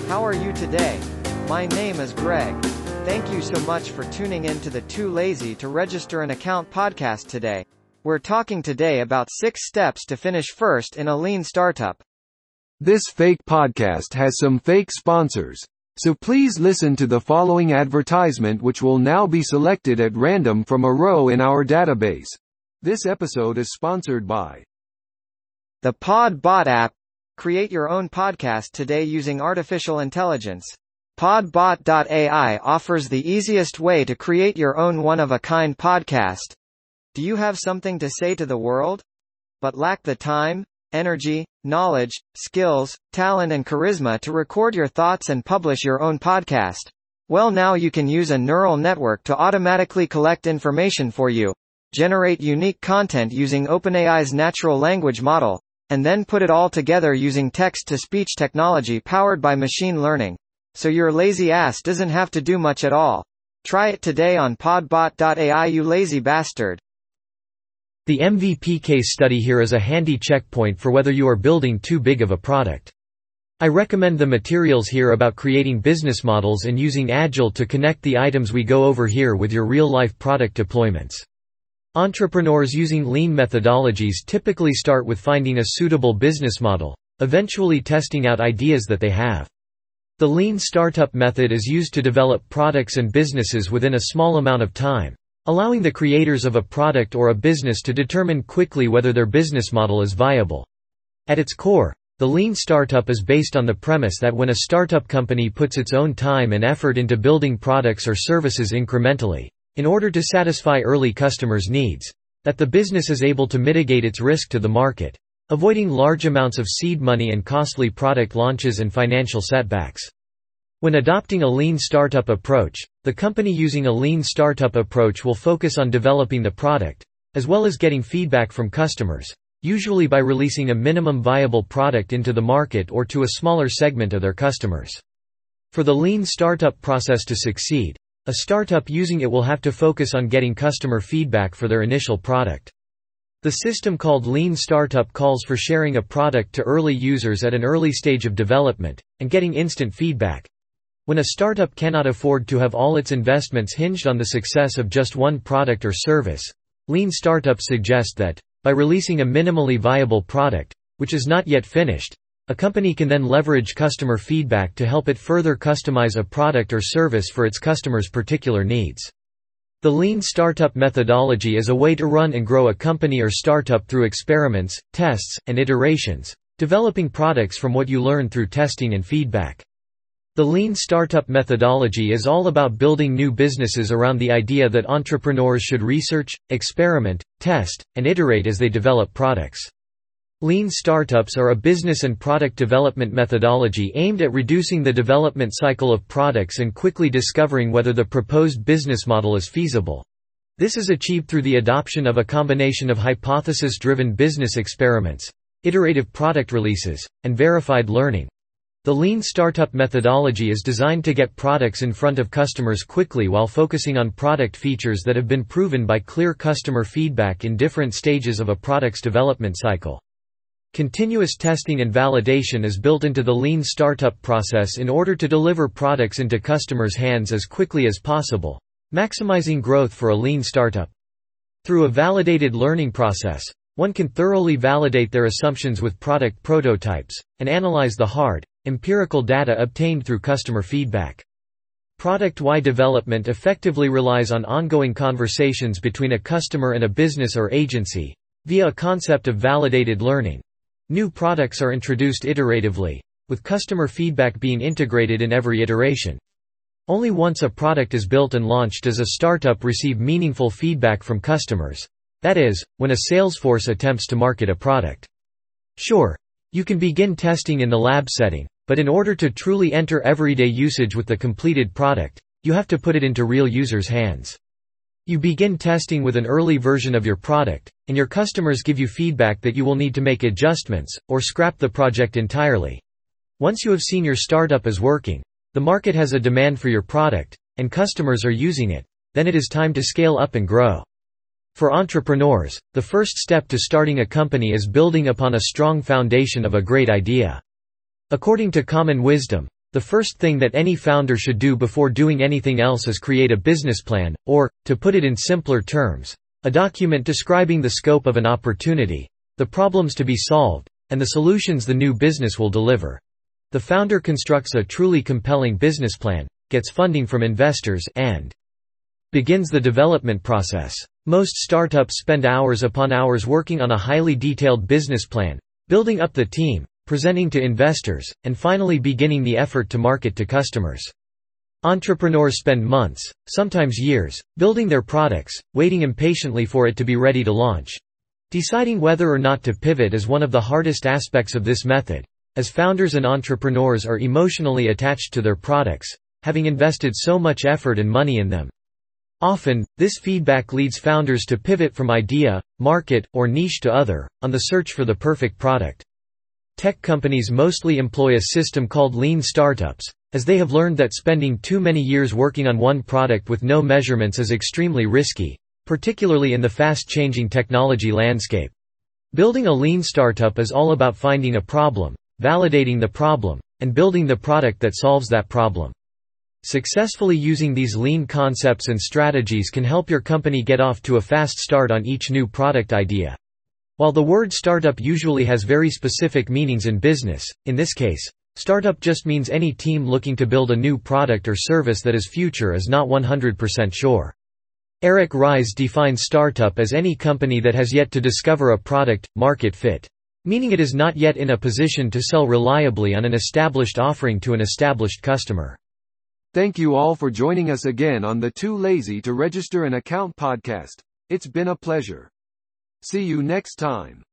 How are you today? My name is Greg. Thank you so much for tuning in to the Too Lazy to Register an Account podcast today. We're talking today about 6 steps to finish first in a lean startup. This fake podcast has some fake sponsors. So please listen to the following advertisement, which will now be selected at random from a row in our database. This episode is sponsored by the Podbot app. Create your own podcast today using artificial intelligence. Podbot.ai offers the easiest way to create your own one-of-a-kind podcast. Do you have something to say to the world, but lack the time, energy, knowledge, skills, talent and charisma to record your thoughts and publish your own podcast? Well, now you can use a neural network to automatically collect information for you, generate unique content using OpenAI's natural language model, and then put it all together using text-to-speech technology powered by machine learning. So your lazy ass doesn't have to do much at all. Try it today on podbot.ai, you lazy bastard. The MVP case study here is a handy checkpoint for whether you are building too big of a product. I recommend the materials here about creating business models and using Agile to connect the items we go over here with your real-life product deployments. Entrepreneurs using lean methodologies typically start with finding a suitable business model, eventually testing out ideas that they have. The lean startup method is used to develop products and businesses within a small amount of time, allowing the creators of a product or a business to determine quickly whether their business model is viable. At its core, the lean startup is based on the premise that when a startup company puts its own time and effort into building products or services incrementally, in order to satisfy early customers' needs, that the business is able to mitigate its risk to the market, avoiding large amounts of seed money and costly product launches and financial setbacks. When adopting a lean startup approach, the company using a lean startup approach will focus on developing the product, as well as getting feedback from customers, usually by releasing a minimum viable product into the market or to a smaller segment of their customers. For the lean startup process to succeed, a startup using it will have to focus on getting customer feedback for their initial product. The system called Lean Startup calls for sharing a product to early users at an early stage of development, and getting instant feedback. When a startup cannot afford to have all its investments hinged on the success of just one product or service, Lean startups suggest that, by releasing a minimally viable product, which is not yet finished, a company can then leverage customer feedback to help it further customize a product or service for its customers' particular needs. The lean startup methodology is a way to run and grow a company or startup through experiments, tests, and iterations, developing products from what you learn through testing and feedback. The lean startup methodology is all about building new businesses around the idea that entrepreneurs should research, experiment, test, and iterate as they develop products. Lean startups are a business and product development methodology aimed at reducing the development cycle of products and quickly discovering whether the proposed business model is feasible. This is achieved through the adoption of a combination of hypothesis-driven business experiments, iterative product releases, and verified learning. The lean startup methodology is designed to get products in front of customers quickly while focusing on product features that have been proven by clear customer feedback in different stages of a product's development cycle. Continuous testing and validation is built into the lean startup process in order to deliver products into customers' hands as quickly as possible, maximizing growth for a lean startup. Through a validated learning process, one can thoroughly validate their assumptions with product prototypes, and analyze the hard, empirical data obtained through customer feedback. Product-wide development effectively relies on ongoing conversations between a customer and a business or agency, via a concept of validated learning. New products are introduced iteratively, with customer feedback being integrated in every iteration. Only once a product is built and launched does a startup receive meaningful feedback from customers. That is, when a sales force attempts to market a product. Sure, you can begin testing in the lab setting, but in order to truly enter everyday usage with the completed product, you have to put it into real users' hands. You begin testing with an early version of your product, and your customers give you feedback that you will need to make adjustments, or scrap the project entirely. Once you have seen your startup is working, the market has a demand for your product, and customers are using it, then it is time to scale up and grow. For entrepreneurs, the first step to starting a company is building upon a strong foundation of a great idea. According to common wisdom, The first thing that any founder should do before doing anything else is create a business plan, or, to put it in simpler terms, a document describing the scope of an opportunity, the problems to be solved, and the solutions the new business will deliver. The founder constructs a truly compelling business plan, gets funding from investors, and begins the development process. Most startups spend hours upon hours working on a highly detailed business plan, building up the team, presenting to investors, and finally beginning the effort to market to customers. Entrepreneurs spend months, sometimes years, building their products, waiting impatiently for it to be ready to launch. Deciding whether or not to pivot is one of the hardest aspects of this method, as founders and entrepreneurs are emotionally attached to their products, having invested so much effort and money in them. Often, this feedback leads founders to pivot from idea, market, or niche to other, on the search for the perfect product. Tech companies mostly employ a system called lean startups, as they have learned that spending too many years working on one product with no measurements is extremely risky, particularly in the fast-changing technology landscape. Building a lean startup is all about finding a problem, validating the problem, and building the product that solves that problem. Successfully using these lean concepts and strategies can help your company get off to a fast start on each new product idea. While the word startup usually has very specific meanings in business, in this case, startup just means any team looking to build a new product or service that is future is not 100% sure. Eric Ries defines startup as any company that has yet to discover a product-market fit, meaning it is not yet in a position to sell reliably on an established offering to an established customer. Thank you all for joining us again on the Too Lazy to Register an Account podcast. It's been a pleasure. See you next time.